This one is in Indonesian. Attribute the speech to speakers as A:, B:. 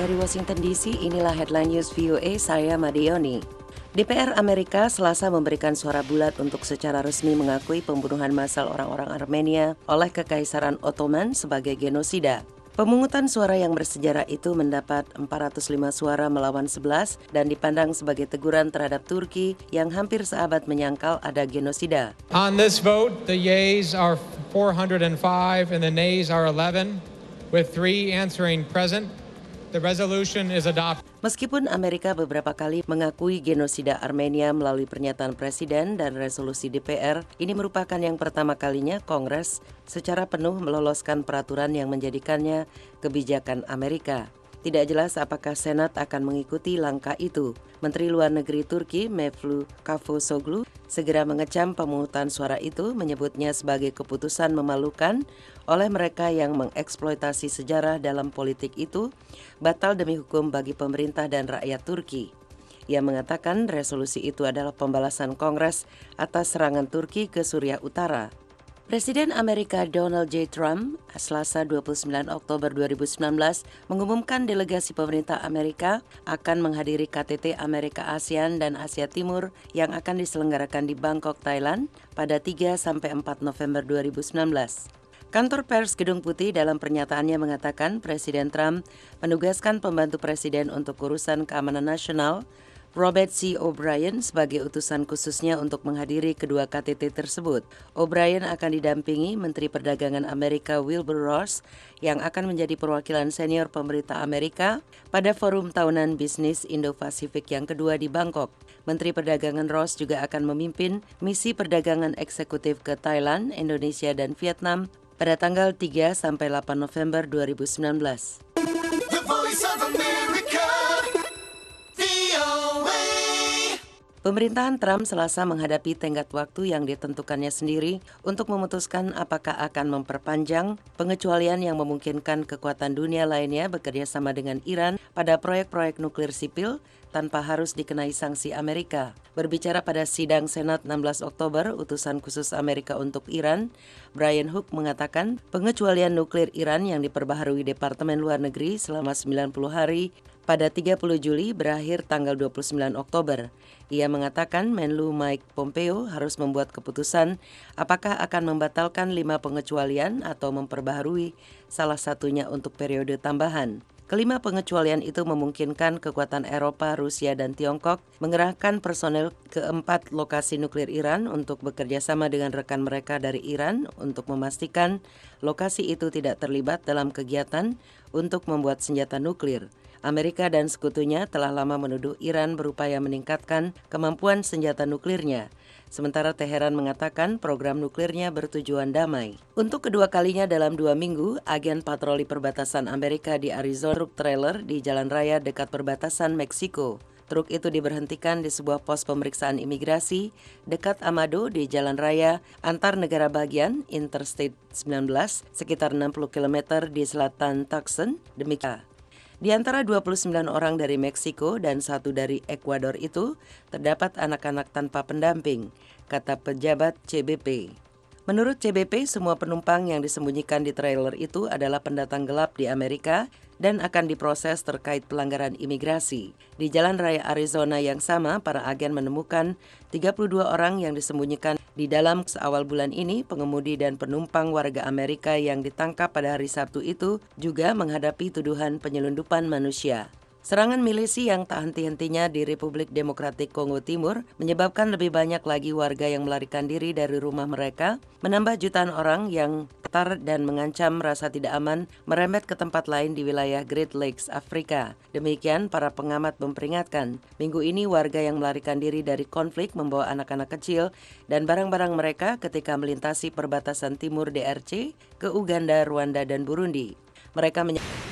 A: Dari Washington DC, inilah Headline News VOA, saya Madioni. DPR Amerika Selasa memberikan suara bulat untuk secara resmi mengakui pembunuhan massal orang-orang Armenia oleh Kekaisaran Ottoman sebagai genosida. Pemungutan suara yang bersejarah itu mendapat 405 suara melawan 11 dan dipandang sebagai teguran terhadap Turki yang hampir seabad menyangkal ada genosida.
B: On this vote, the yeas are 405 and the nays are 11, with 3 answering present. The resolution is adopted.
A: Meskipun Amerika beberapa kali mengakui genosida Armenia melalui pernyataan Presiden dan resolusi DPR, ini merupakan yang pertama kalinya Kongres secara penuh meloloskan peraturan yang menjadikannya kebijakan Amerika. Tidak jelas apakah Senat akan mengikuti langkah itu. Menteri Luar Negeri Turki Mevlut Cavusoglu segera mengecam pemungutan suara itu, menyebutnya sebagai keputusan memalukan oleh mereka yang mengeksploitasi sejarah dalam politik itu, batal demi hukum bagi pemerintah dan rakyat Turki. Ia mengatakan resolusi itu adalah pembalasan Kongres atas serangan Turki ke Suriah Utara. Presiden Amerika Donald J. Trump Selasa 29 Oktober 2019 mengumumkan delegasi pemerintah Amerika akan menghadiri KTT Amerika ASEAN dan Asia Timur yang akan diselenggarakan di Bangkok, Thailand pada 3-4 November 2019. Kantor pers Gedung Putih dalam pernyataannya mengatakan Presiden Trump menugaskan pembantu presiden untuk urusan keamanan nasional Robert C. O'Brien sebagai utusan khususnya untuk menghadiri kedua KTT tersebut. O'Brien akan didampingi Menteri Perdagangan Amerika Wilbur Ross yang akan menjadi perwakilan senior pemerintah Amerika pada forum tahunan bisnis Indo-Pasifik yang kedua di Bangkok. Menteri Perdagangan Ross juga akan memimpin misi perdagangan eksekutif ke Thailand, Indonesia, dan Vietnam pada tanggal 3-8 November 2019. Pemerintahan Trump Selasa menghadapi tenggat waktu yang ditentukannya sendiri untuk memutuskan apakah akan memperpanjang pengecualian yang memungkinkan kekuatan dunia lainnya bekerja sama dengan Iran pada proyek-proyek nuklir sipil tanpa harus dikenai sanksi Amerika. Berbicara pada sidang Senat 16 Oktober, utusan khusus Amerika untuk Iran, Brian Hook mengatakan pengecualian nuklir Iran yang diperbaharui Departemen Luar Negeri selama 90 hari pada 30 Juli berakhir tanggal 29 Oktober. Ia mengatakan Menlu Mike Pompeo harus membuat keputusan apakah akan membatalkan 5 pengecualian atau memperbaharui salah satunya untuk periode tambahan. Kelima pengecualian itu memungkinkan kekuatan Eropa, Rusia, dan Tiongkok mengerahkan personel ke 4 lokasi nuklir Iran untuk bekerja sama dengan rekan mereka dari Iran untuk memastikan lokasi itu tidak terlibat dalam kegiatan untuk membuat senjata nuklir. Amerika dan sekutunya telah lama menuduh Iran berupaya meningkatkan kemampuan senjata nuklirnya. Sementara Teheran mengatakan program nuklirnya bertujuan damai. Untuk kedua kalinya dalam 2 minggu, agen patroli perbatasan Amerika di Arizona truk trailer di jalan raya dekat perbatasan Meksiko. Truk itu diberhentikan di sebuah pos pemeriksaan imigrasi dekat Amado di jalan raya antar negara bagian Interstate 19 sekitar 60 km di selatan Tucson, demikian. Di antara 29 orang dari Meksiko dan 1 dari Ekuador itu, terdapat anak-anak tanpa pendamping, kata pejabat CBP. Menurut CBP, semua penumpang yang disembunyikan di trailer itu adalah pendatang gelap di Amerika dan akan diproses terkait pelanggaran imigrasi. Di jalan raya Arizona yang sama, para agen menemukan 32 orang yang disembunyikan di dalam. Awal bulan ini, pengemudi dan penumpang warga Amerika yang ditangkap pada hari Sabtu itu juga menghadapi tuduhan penyelundupan manusia. Serangan milisi yang tak henti-hentinya di Republik Demokratik Kongo Timur menyebabkan lebih banyak lagi warga yang melarikan diri dari rumah mereka, menambah jutaan orang yang getar dan mengancam rasa tidak aman merembet ke tempat lain di wilayah Great Lakes, Afrika. Demikian para pengamat memperingatkan, minggu ini warga yang melarikan diri dari konflik membawa anak-anak kecil dan barang-barang mereka ketika melintasi perbatasan timur DRC ke Uganda, Rwanda, dan Burundi. Mereka